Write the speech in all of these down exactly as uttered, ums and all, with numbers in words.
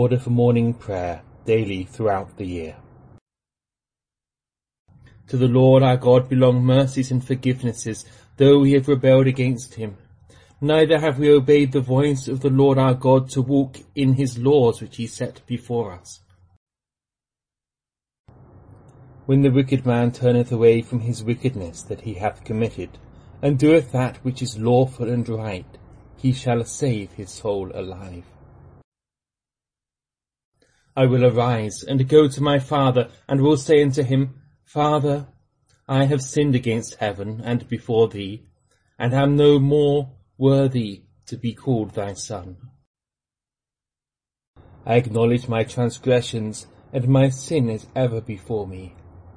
order for morning prayer daily throughout the year. To the Lord our God belong mercies and forgivenesses, though we have rebelled against him. Neither have we obeyed the voice of the Lord our God to walk in his laws which he set before us. When the wicked man turneth away from his wickedness that he hath committed, and doeth that which is lawful and right, he shall save his soul alive. I will arise and go to my father, and will say unto him, Father, I have sinned against heaven and before thee, and am no more worthy to be called thy son. I acknowledge my transgressions, and my sin is ever before me.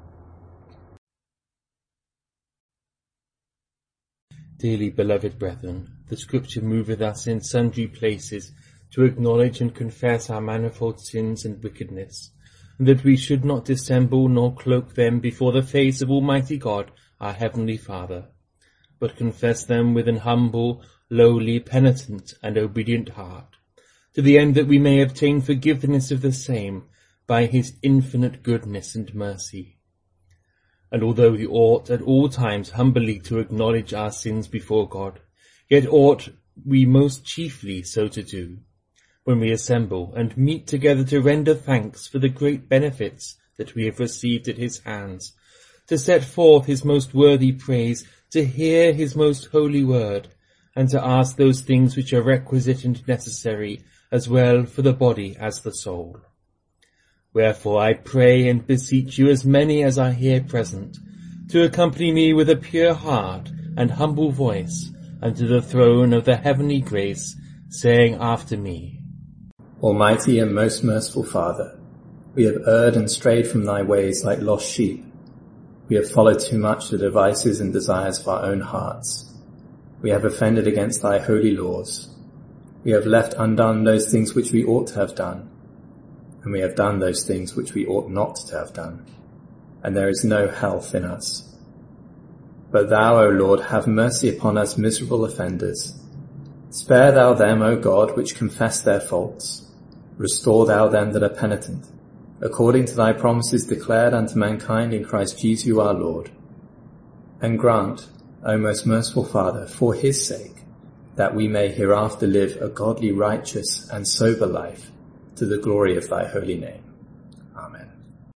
Dearly beloved brethren, the Scripture moveth us in sundry places to acknowledge and confess our manifold sins and wickedness, and that we should not dissemble nor cloak them before the face of Almighty God, our Heavenly Father, but confess them with an humble, lowly, penitent, and obedient heart, to the end that we may obtain forgiveness of the same by his infinite goodness and mercy. And although we ought at all times humbly to acknowledge our sins before God, yet ought we most chiefly so to do, when we assemble and meet together to render thanks for the great benefits that we have received at his hands, to set forth his most worthy praise, to hear his most holy word, and to ask those things which are requisite and necessary, as well for the body as the soul. Wherefore I pray and beseech you, as many as are here present, to accompany me with a pure heart and humble voice unto the throne of the heavenly grace, saying after me, Almighty and most merciful Father, we have erred and strayed from thy ways like lost sheep. We have followed too much the devices and desires of our own hearts. We have offended against thy holy laws. We have left undone those things which we ought to have done, and we have done those things which we ought not to have done, and there is no health in us. But thou, O Lord, have mercy upon us miserable offenders. Spare thou them, O God, which confess their faults. Restore thou them that are penitent, according to thy promises declared unto mankind in Christ Jesus our Lord. And grant, O most merciful Father, for his sake, that we may hereafter live a godly, righteous, and sober life, to the glory of thy holy name. Amen.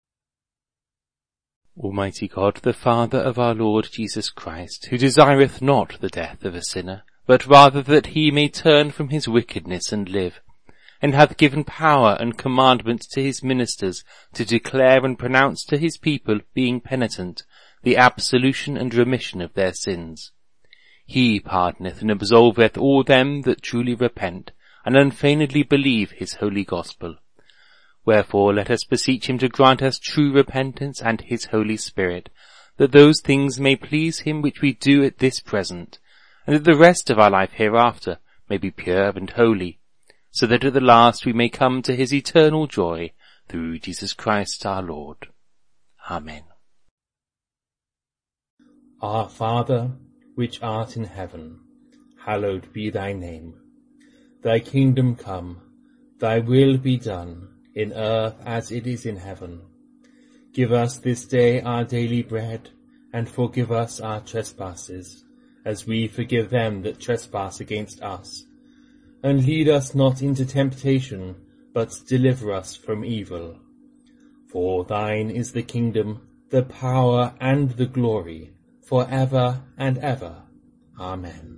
Almighty God, the Father of our Lord Jesus Christ, who desireth not the death of a sinner, but rather that he may turn from his wickedness and live, and hath given power and commandment to his ministers to declare and pronounce to his people, being penitent, the absolution and remission of their sins. He pardoneth and absolveth all them that truly repent, and unfeignedly believe his holy gospel. Wherefore let us beseech him to grant us true repentance and his Holy Spirit, that those things may please him which we do at this present, and that the rest of our life hereafter may be pure and holy, so that at the last we may come to his eternal joy, through Jesus Christ our Lord. Amen. Our Father, which art in heaven, hallowed be thy name. Thy kingdom come, thy will be done, in earth as it is in heaven. Give us this day our daily bread, and forgive us our trespasses, as we forgive them that trespass against us. And lead us not into temptation, but deliver us from evil. For thine is the kingdom, the power, and the glory, for ever and ever. Amen.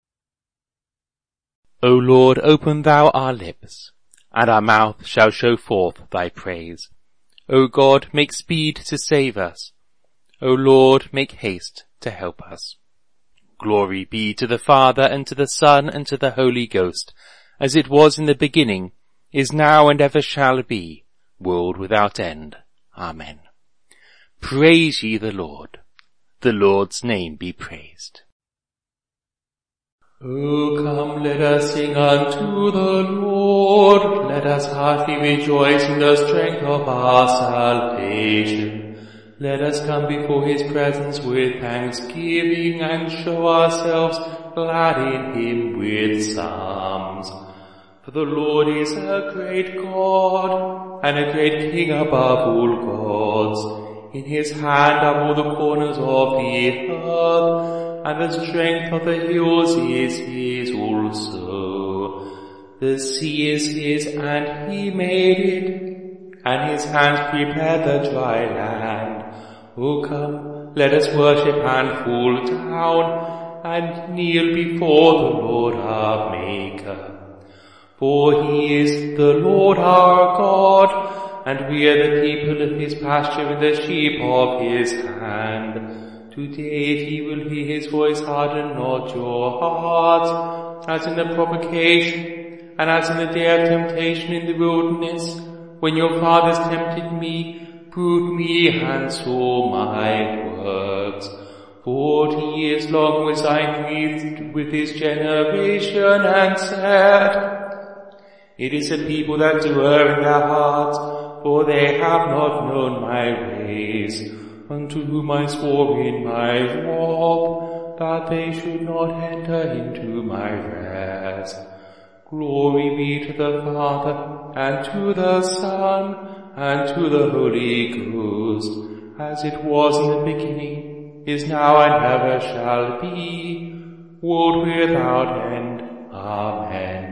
O Lord, open thou our lips, and our mouth shall show forth thy praise. O God, make speed to save us. O Lord, make haste to help us. Glory be to the Father, and to the Son, and to the Holy Ghost, as it was in the beginning, is now, and ever shall be, world without end. Amen. Praise ye the Lord. The Lord's name be praised. O come, let us sing unto the Lord. Let us heartily rejoice in the strength of our salvation. Let us come before his presence with thanksgiving, and show ourselves glad in him with psalms. For the Lord is a great God, and a great King above all gods. In his hand are all the corners of the earth, and the strength of the hills is his also. The sea is his, and he made it, and his hands prepared the dry land. O come, let us worship and fall down, and kneel before the Lord our Maker. For he is the Lord our God, and we are the people of his pasture and the sheep of his hand. Today if ye will hear his voice, harden not your hearts, as in the provocation, and as in the day of temptation in the wilderness, when your fathers tempted me, proved me, and saw my works. Forty years long was I grieved with his generation, and said, It is a people that do err in their hearts, for they have not known my ways, unto whom I swore in my wrath, that they should not enter into my rest. Glory be to the Father, and to the Son, and to the Holy Ghost, as it was in the beginning, is now, and ever shall be, world without end. Amen.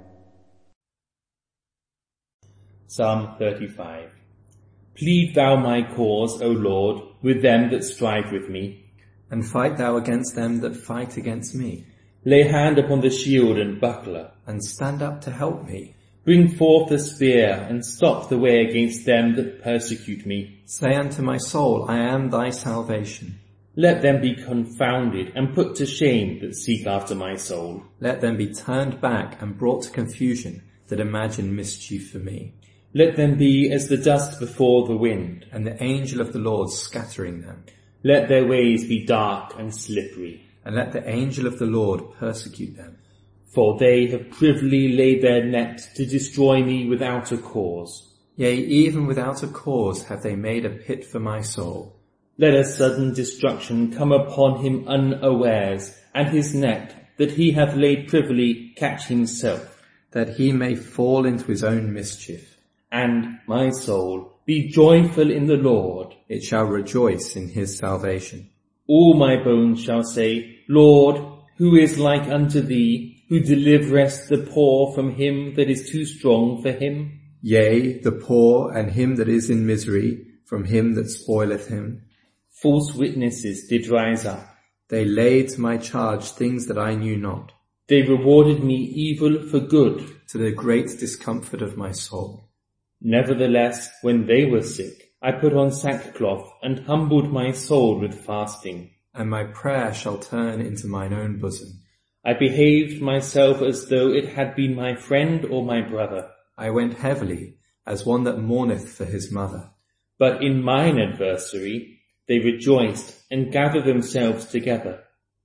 Psalm thirty-five. Plead thou my cause, O Lord, with them that strive with me. And fight thou against them that fight against me. Lay hand upon the shield and buckler. And stand up to help me. Bring forth the spear, and stop the way against them that persecute me. Say unto my soul, I am thy salvation. Let them be confounded, and put to shame that seek after my soul. Let them be turned back and brought to confusion that imagine mischief for me. Let them be as the dust before the wind, and the angel of the Lord scattering them. Let their ways be dark and slippery, and let the angel of the Lord persecute them. For they have privily laid their net to destroy me without a cause. Yea, even without a cause have they made a pit for my soul. Let a sudden destruction come upon him unawares, and his net that he hath laid privily catch himself, that he may fall into his own mischief. And my soul, be joyful in the Lord. It shall rejoice in his salvation. All my bones shall say, Lord, who is like unto thee, who deliverest the poor from him that is too strong for him? Yea, the poor and him that is in misery, from him that spoileth him. False witnesses did rise up. They laid to my charge things that I knew not. They rewarded me evil for good, to the great discomfort of my soul. Nevertheless, when they were sick, I put on sackcloth and humbled my soul with fasting. And my prayer shall turn into mine own bosom. I behaved myself as though it had been my friend or my brother. I went heavily, as one that mourneth for his mother. But in mine adversary they rejoiced and gathered themselves together.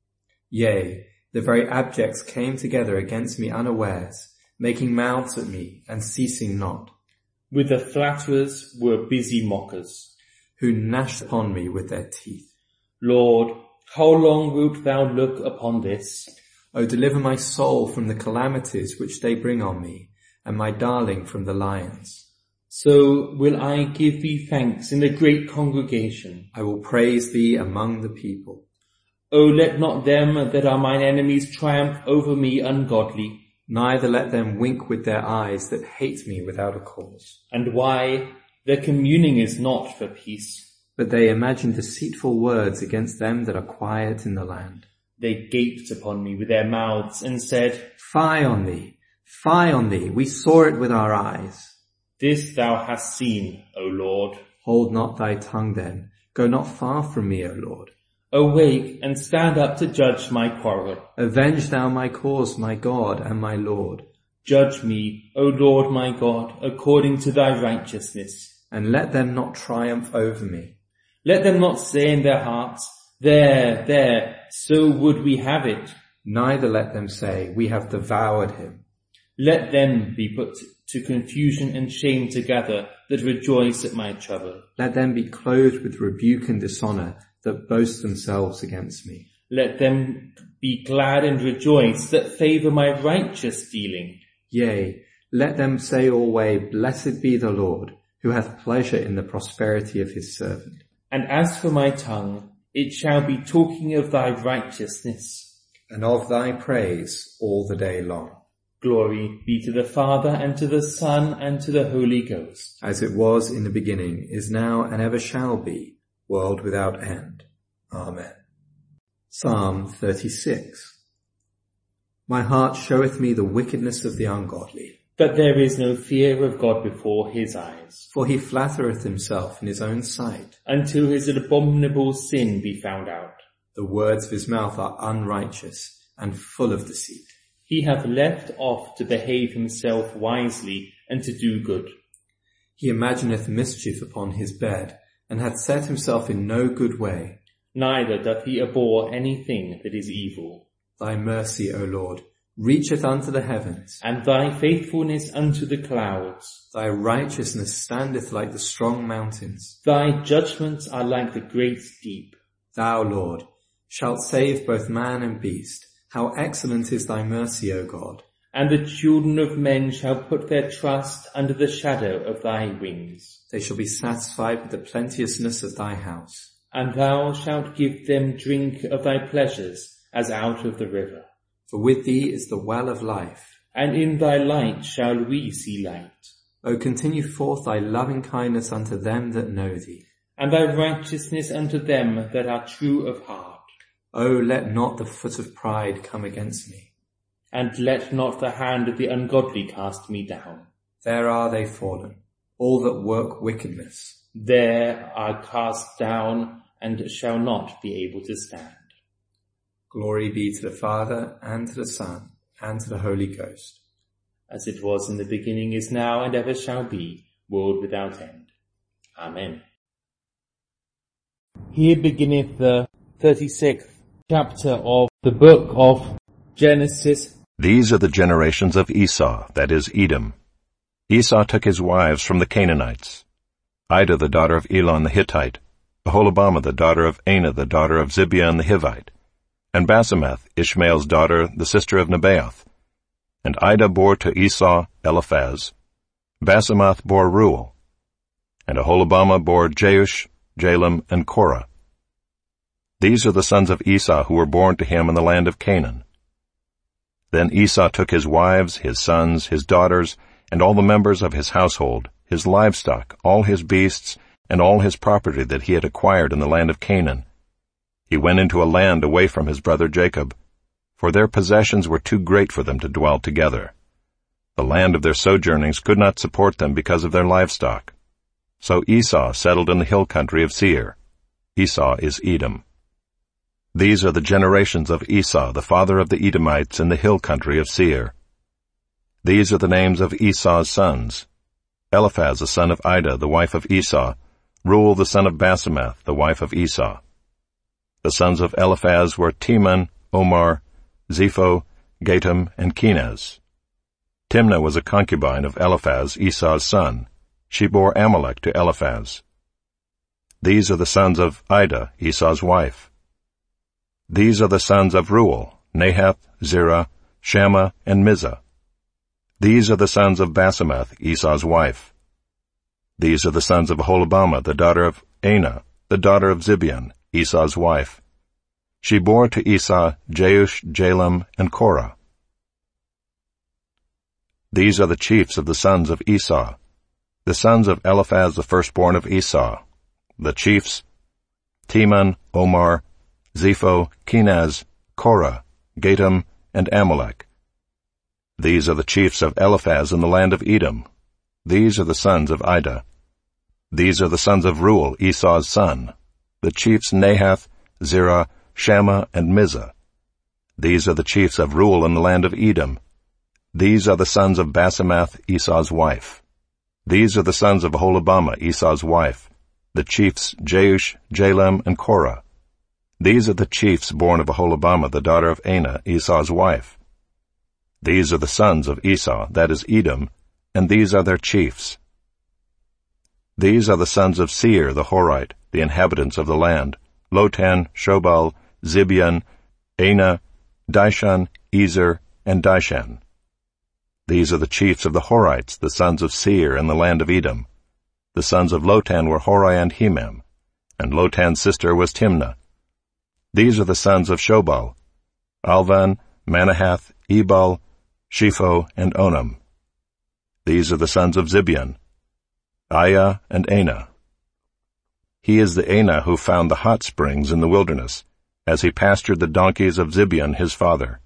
Yea, the very abjects came together against me unawares, making mouths at me and ceasing not. With the flatterers were busy mockers, who gnashed upon me with their teeth. Lord, how long wilt thou look upon this? O deliver my soul from the calamities which they bring on me, and my darling from the lions. So will I give thee thanks in the great congregation. I will praise thee among the people. O let not them that are mine enemies triumph over me ungodly. Neither let them wink with their eyes that hate me without a cause. And why? Their communing is not for peace. But they imagine deceitful words against them that are quiet in the land. They gaped upon me with their mouths and said, Fie on thee! Fie on thee! We saw it with our eyes. This thou hast seen, O Lord. Hold not thy tongue then. Go not far from me, O Lord. Awake and stand up to judge my quarrel. Avenge thou my cause, my God and my Lord. Judge me, O Lord my God, according to thy righteousness. And let them not triumph over me. Let them not say in their hearts, There, there, so would we have it. Neither let them say, We have devoured him. Let them be put to confusion and shame together that rejoice at my trouble. Let them be clothed with rebuke and dishonour that boast themselves against me. Let them be glad and rejoice that favour my righteous dealing. Yea, let them say alway, Blessed be the Lord, who hath pleasure in the prosperity of his servant. And as for my tongue, it shall be talking of thy righteousness, and of thy praise all the day long. Glory be to the Father, and to the Son, and to the Holy Ghost. As it was in the beginning, is now, and ever shall be, world without end. Amen. Psalm thirty-six. My heart showeth me the wickedness of the ungodly. But there is no fear of God before his eyes. For he flattereth himself in his own sight. Until his abominable sin be found out. The words of his mouth are unrighteous, and full of deceit. He hath left off to behave himself wisely, and to do good. He imagineth mischief upon his bed, and hath set himself in no good way. Neither doth he abhor anything that is evil. Thy mercy, O Lord, reacheth unto the heavens, and thy faithfulness unto the clouds. Thy righteousness standeth like the strong mountains. Thy judgments are like the great deep. Thou, Lord, shalt save both man and beast. How excellent is thy mercy, O God. And the children of men shall put their trust under the shadow of thy wings. They shall be satisfied with the plenteousness of thy house. And thou shalt give them drink of thy pleasures as out of the river. For with thee is the well of life. And in thy light shall we see light. O continue forth thy loving kindness unto them that know thee. And thy righteousness unto them that are true of heart. O let not the foot of pride come against me. And let not the hand of the ungodly cast me down. There are they fallen, all that work wickedness. There are cast down, and shall not be able to stand. Glory be to the Father, and to the Son, and to the Holy Ghost. As it was in the beginning, is now, and ever shall be, world without end. Amen. Here beginneth the thirty-sixth chapter of the book of Genesis. These are the generations of Esau, that is, Edom. Esau took his wives from the Canaanites. Ida the daughter of Elon the Hittite, Aholibamah the daughter of Anah the daughter of Zibeon the Hivite, and Basemath, Ishmael's daughter, the sister of Nebaioth. And Ida bore to Esau Eliphaz. Basemath bore Reuel. And Aholibamah bore Jeush, Jalam, and Korah. These are the sons of Esau who were born to him in the land of Canaan. Then Esau took his wives, his sons, his daughters, and all the members of his household, his livestock, all his beasts, and all his property that he had acquired in the land of Canaan. He went into a land away from his brother Jacob, for their possessions were too great for them to dwell together. The land of their sojournings could not support them because of their livestock. So Esau settled in the hill country of Seir. Esau is Edom. These are the generations of Esau, the father of the Edomites in the hill country of Seir. These are the names of Esau's sons: Eliphaz the son of Ida, the wife of Esau, Reuel the son of Basemath, the wife of Esau. The sons of Eliphaz were Teman, Omar, Zepho, Gatam, and Kenaz. Timnah was a concubine of Eliphaz, Esau's son. She bore Amalek to Eliphaz. These are the sons of Ida, Esau's wife. These are the sons of Reuel, Nahath, Zerah, Shammah, and Mizah. These are the sons of Basemath, Esau's wife. These are the sons of Aholibamah, the daughter of Anah, the daughter of Zibeon, Esau's wife. She bore to Esau Jeush, Jalam, and Korah. These are the chiefs of the sons of Esau, the sons of Eliphaz the firstborn of Esau. The chiefs: Teman, Omar, Zepho, Kenaz, Korah, Gatam, and Amalek. These are the chiefs of Eliphaz in the land of Edom. These are the sons of Ida. These are the sons of Reuel, Esau's son. The chiefs Nahath, Zerah, Shammah, and Mizah. These are the chiefs of Reuel in the land of Edom. These are the sons of Basemath, Esau's wife. These are the sons of Aholibamah, Esau's wife. The chiefs Jeush, Jalam, and Korah. These are the chiefs born of Aholibamah, the daughter of Anah, Esau's wife. These are the sons of Esau, that is Edom, and these are their chiefs. These are the sons of Seir the Horite, the inhabitants of the land: Lotan, Shobal, Zibeon, Anah, Dishan, Ezer, and Dishan. These are the chiefs of the Horites, the sons of Seir in the land of Edom. The sons of Lotan were Hori and Hemam, and Lotan's sister was Timnah. These are the sons of Shobal, Alvan, Manahath, Ebal, Shepho, and Onam. These are the sons of Zibeon, Aiah and Anah. He is the Anah who found the hot springs in the wilderness, as he pastured the donkeys of Zibeon his father.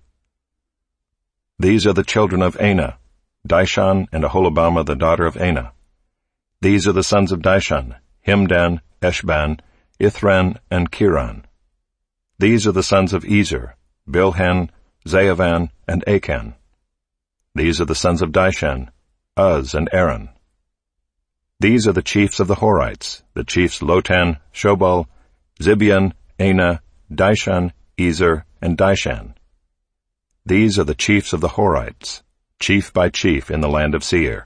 These are the children of Anah, Dishon and Aholibamah the daughter of Anah. These are the sons of Dishon, Himdan, Eshban, Ithran, and Kiran. These are the sons of Ezer, Bilhan, Zaavan, and Achan. These are the sons of Dishan, Uz and Aaron. These are the chiefs of the Horites, the chiefs Lotan, Shobal, Zibeon, Anah, Dishon, Ezer, and Dishan. These are the chiefs of the Horites, chief by chief in the land of Seir.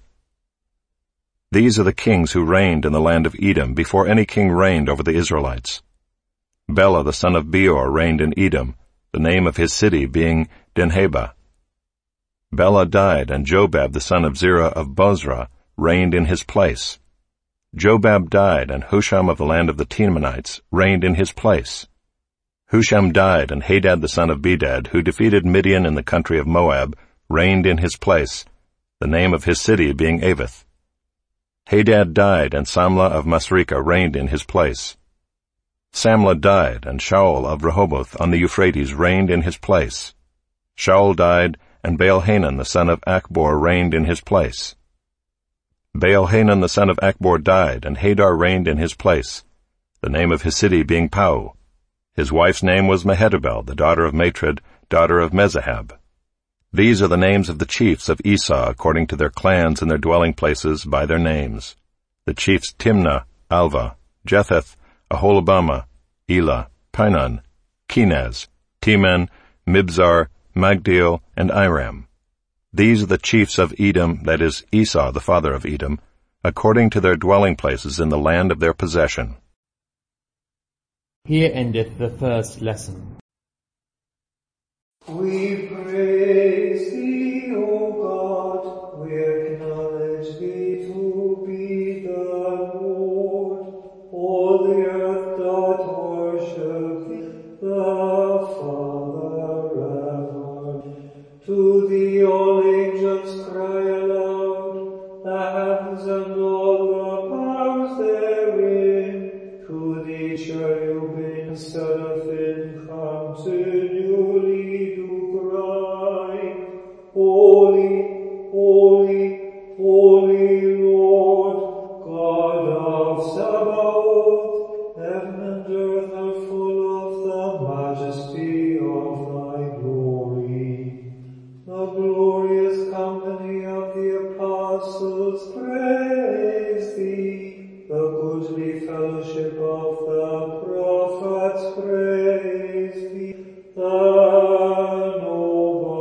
These are the kings who reigned in the land of Edom before any king reigned over the Israelites. Bela the son of Beor reigned in Edom, the name of his city being Dinhabah. Bela died, and Jobab the son of Zerah of Bozrah reigned in his place. Jobab died, and Husham of the land of the Temanites reigned in his place. Husham died, and Hadad the son of Bedad, who defeated Midian in the country of Moab, reigned in his place, the name of his city being Avith. Hadad died, and Samlah of Masrekah reigned in his place. Samlah died, and Shaul of Rehoboth on the Euphrates reigned in his place. Shaul died, and Baal-Hanan the son of Achbor reigned in his place. Baal-Hanan the son of Achbor died, and Hadar reigned in his place, the name of his city being Pau. His wife's name was Mehetabel, the daughter of Matred, daughter of Mezahab. These are the names of the chiefs of Esau according to their clans and their dwelling places by their names. The chiefs Timnah, Alva, Jetheth, Aholibamah, Elah, Pinon, Kenaz, Teman, Mibzar, Magdiel, and Iram. These are the chiefs of Edom, that is, Esau the father of Edom, according to their dwelling places in the land of their possession. Here endeth the first lesson. We praise thee, O God, we acknowledge thee to be the Lord. All the earth doth worship thee, the Father ever. To thee all angels cry aloud, the heavens and all the powers therein. To thee cherubim, seraphim, continually Holy, holy, holy Lord, God of Sabaoth, heaven and earth are full of the majesty of thy glory. The glorious company of the apostles praise thee, the goodly fellowship of the prophets praise thee, the noble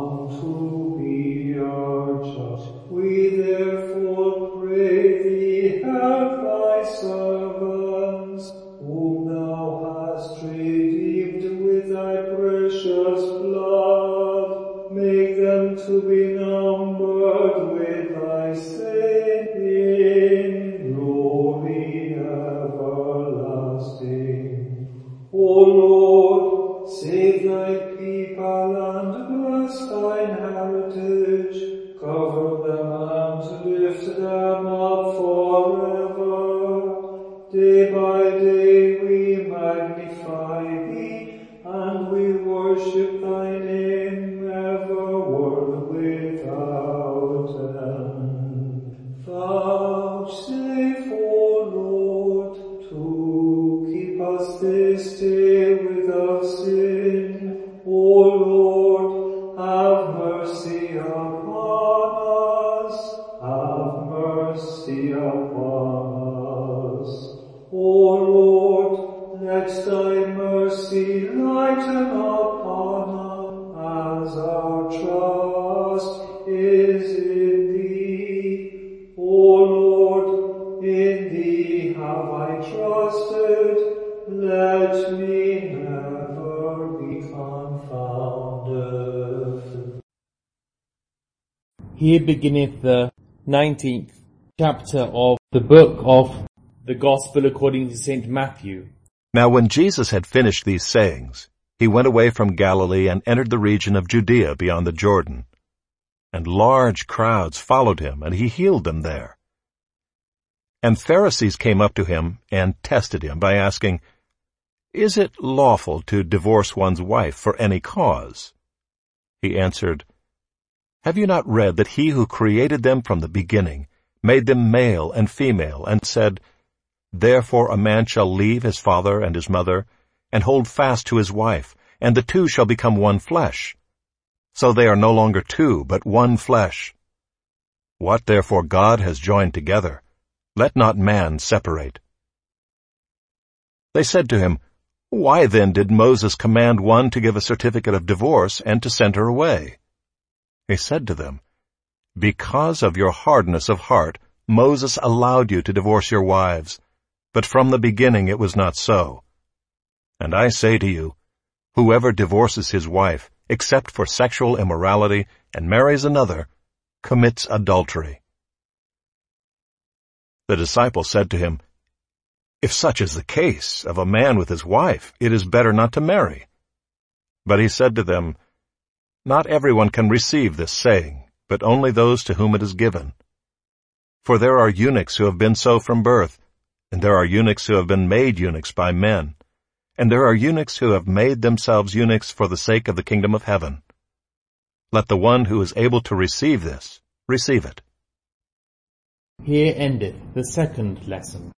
We therefore pray thee, us this day without sin. O Lord, have mercy upon us. Have mercy upon us. O Lord, let thy mercy lighten upon us, as our trust is in thee. O Lord, in thee have I trusted, let me never be confounded. Here beginneth the nineteenth chapter of the book of the Gospel according to Saint Matthew. Now when Jesus had finished these sayings, he went away from Galilee and entered the region of Judea beyond the Jordan. And large crowds followed him, and he healed them there. And Pharisees came up to him and tested him by asking, "Is it lawful to divorce one's wife for any cause?" He answered, "Have you not read that he who created them from the beginning made them male and female, and said, 'Therefore a man shall leave his father and his mother, and hold fast to his wife, and the two shall become one flesh. So they are no longer two, but one flesh. What therefore God has joined together, let not man separate.'" They said to him, "Why then did Moses command one to give a certificate of divorce and to send her away?" He said to them, "Because of your hardness of heart, Moses allowed you to divorce your wives, but from the beginning it was not so. And I say to you, whoever divorces his wife, except for sexual immorality, and marries another, commits adultery." The disciples said to him, "If such is the case of a man with his wife, it is better not to marry." But he said to them, "Not everyone can receive this saying, but only those to whom it is given. For there are eunuchs who have been so from birth, and there are eunuchs who have been made eunuchs by men, and there are eunuchs who have made themselves eunuchs for the sake of the kingdom of heaven. Let the one who is able to receive this, receive it." Here endeth the second lesson.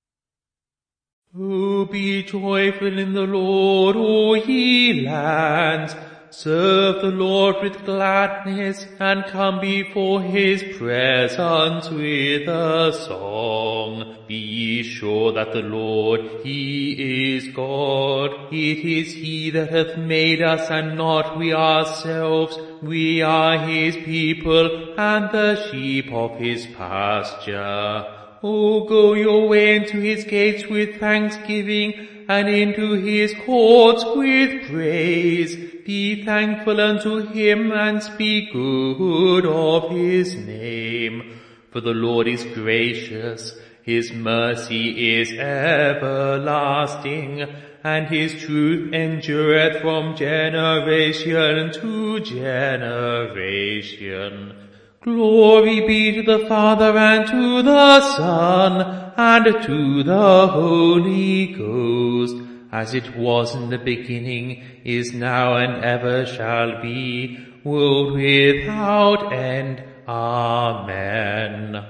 Oh, be joyful in the Lord, O ye lands. Serve the Lord with gladness, and come before his presence with a song. Be ye sure that the Lord, he is God. It is he that hath made us, and not we ourselves. We are his people, and the sheep of his pasture. Oh, go your way into his gates with thanksgiving, and into his courts with praise. Be thankful unto him, and speak good of his name. For the Lord is gracious, his mercy is everlasting, and his truth endureth from generation to generation. Glory be to the Father, and to the Son, and to the Holy Ghost, as it was in the beginning, is now, and ever shall be, world without end. Amen.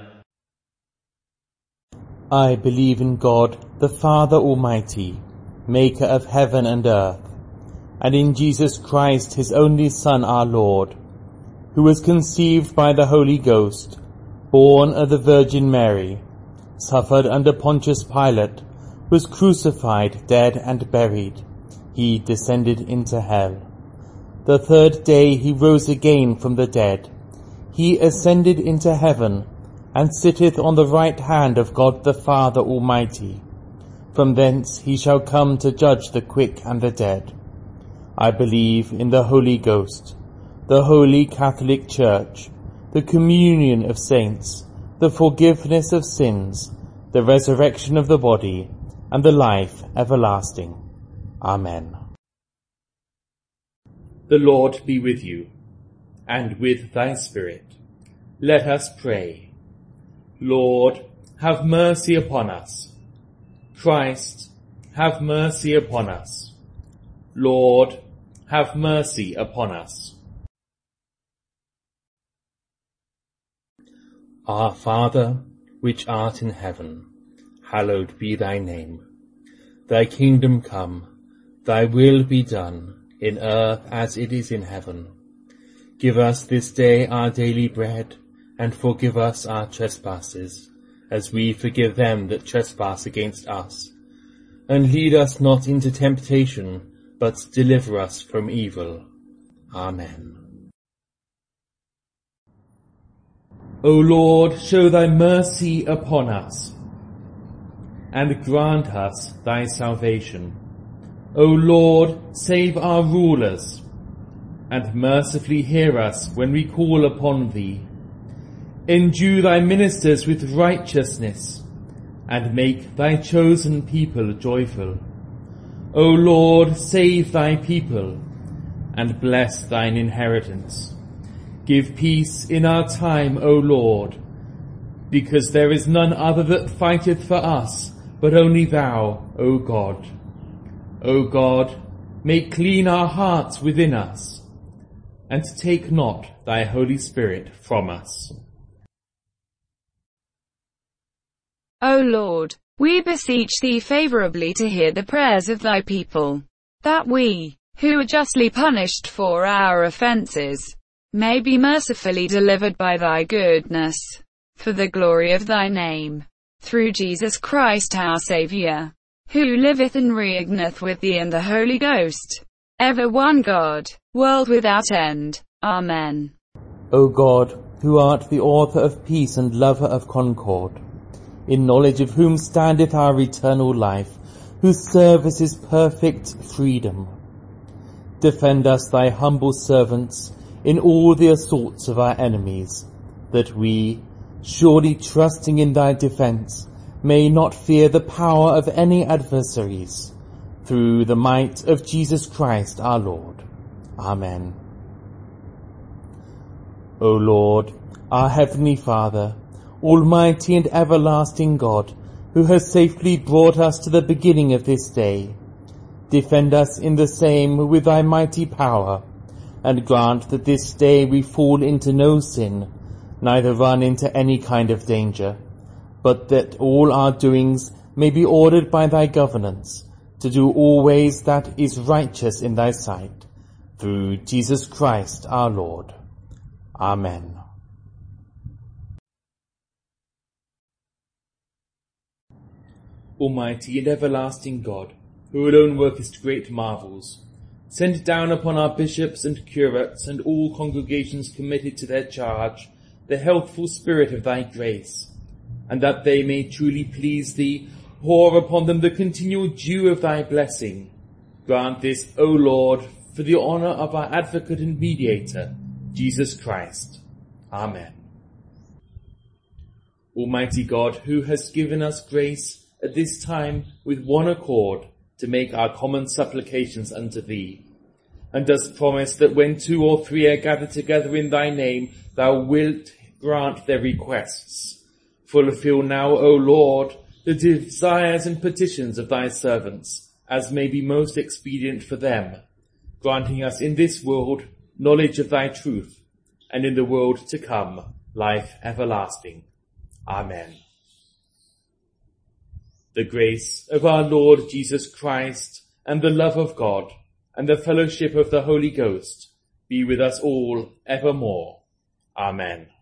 I believe in God, the Father Almighty, maker of heaven and earth, and in Jesus Christ, his only Son, our Lord, who was conceived by the Holy Ghost, born of the Virgin Mary, suffered under Pontius Pilate, was crucified, dead, and buried. He descended into hell. The third day he rose again from the dead. He ascended into heaven, and sitteth on the right hand of God the Father Almighty. From thence he shall come to judge the quick and the dead. I believe in the Holy Ghost, the Holy Catholic Church, the communion of saints, the forgiveness of sins, the resurrection of the body, and the life everlasting. Amen. The Lord be with you, and with thy spirit. Let us pray. Lord, have mercy upon us. Christ, have mercy upon us. Lord, have mercy upon us. Our Father, which art in heaven, hallowed be thy name. Thy kingdom come, thy will be done, in earth as it is in heaven. Give us this day our daily bread, and forgive us our trespasses, as we forgive them that trespass against us. And lead us not into temptation, but deliver us from evil. Amen. O Lord, show thy mercy upon us, and grant us thy salvation. O Lord, save our rulers, and mercifully hear us when we call upon thee. Endue thy ministers with righteousness, and make thy chosen people joyful. O Lord, save thy people, and bless thine inheritance. Give peace in our time, O Lord, because there is none other that fighteth for us, but only thou, O God. O God, make clean our hearts within us, and take not thy Holy Spirit from us. O Lord, we beseech thee favourably to hear the prayers of thy people, that we, who are justly punished for our offences, may be mercifully delivered by thy goodness, for the glory of thy name, through Jesus Christ our Saviour, who liveth and reigneth with thee and the Holy Ghost, ever one God, world without end. Amen. O God, who art the author of peace and lover of concord, in knowledge of whom standeth our eternal life, whose service is perfect freedom, defend us, thy humble servants, in all the assaults of our enemies, that we, surely trusting in thy defence, may not fear the power of any adversaries, through the might of Jesus Christ our Lord. Amen. O Lord, our heavenly Father, almighty and everlasting God, who has safely brought us to the beginning of this day, defend us in the same with thy mighty power, and grant that this day we fall into no sin, neither run into any kind of danger, but that all our doings may be ordered by thy governance, to do always that is righteous in thy sight, through Jesus Christ our Lord. Amen. Almighty and everlasting God, who alone workest great marvels, send down upon our bishops and curates and all congregations committed to their charge the healthful spirit of thy grace, and that they may truly please thee, pour upon them the continual dew of thy blessing. Grant this, O Lord, for the honour of our advocate and mediator, Jesus Christ. Amen. Almighty God, who hast given us grace at this time with one accord to make our common supplications unto thee, and dost promise that when two or three are gathered together in thy name, thou wilt grant their requests. Fulfill now, O Lord, the desires and petitions of thy servants, as may be most expedient for them, granting us in this world knowledge of thy truth, and in the world to come life everlasting. Amen. The grace of our Lord Jesus Christ, and the love of God, and the fellowship of the Holy Ghost, be with us all evermore. Amen.